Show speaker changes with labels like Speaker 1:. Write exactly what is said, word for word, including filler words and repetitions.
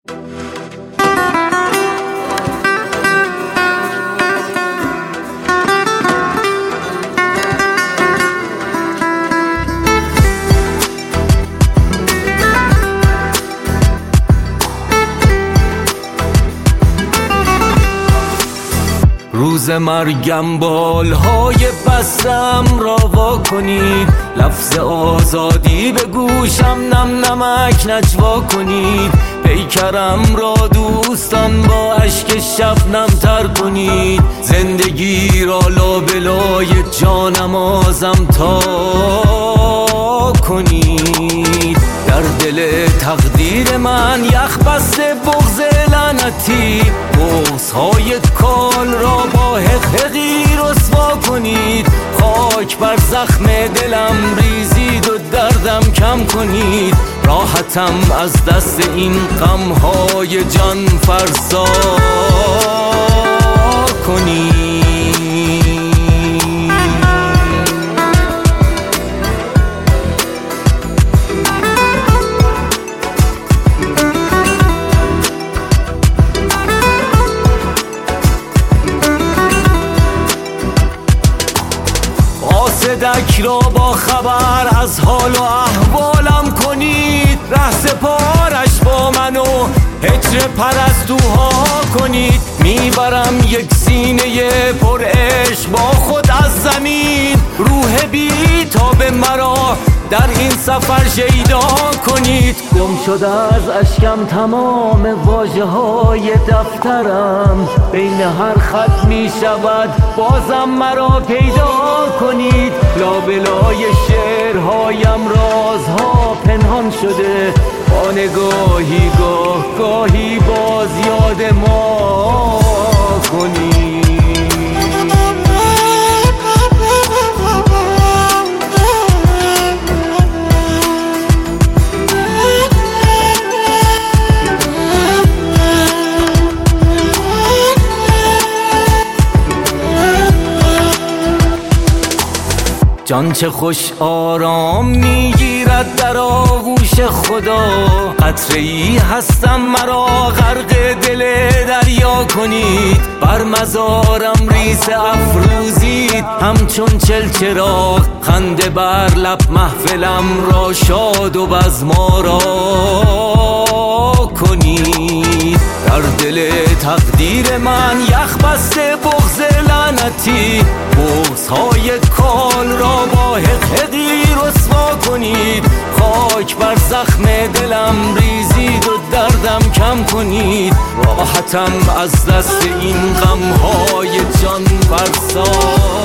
Speaker 1: روز مرگم بالهای بستم را وا کنید، لفظ آزادی به گوشم نم نمک نجوا کنید، پیکرم را دوستان با اشک شبنم تر کنید، زندگی را لابلای جانم آزم تا کنید. در دل تقدیر من یخ بسته بغض لعنتی، بغض‌های کال را با حقحقی رسوا کنید، خاک بر زخم دلم ریزید و دردم کم کنید، راحتم از دست این غم‌های جان فرسا کنید. قاصدک را با خبر از حال و احوالم کنید، ره سپارش با من و هجر پرستوها کنید، میبرم یک سینه پر عشق با خود از زمین، روح بی تاب مرا در این سفر شیدا کنید. گم شده از اشکم تمام واژه های دفترم، بین هر خط می شود بازم مرا پیدا کنید، لابلای شعرهایم رازها پنهان شده، با نگاهی گاه گاهی باز یاد ما کنید. جان چه خوش آرام میگیرد در آغوش خدا، قطره ای هستم مرا غرق دل دریا کنید، بر مزارم ریس افروزید همچون چلچراغ، خنده بر لب محفلم را شاد و بزمارا کنید. در دل تقدیر من یخ بسته بغض لعنتی، بغض‌های کال را با حقحقی رسوا کنید، خاک بر زخم دلم ریزید و دردم کم کنید، راحتم از دست این غم‌های جان فرسا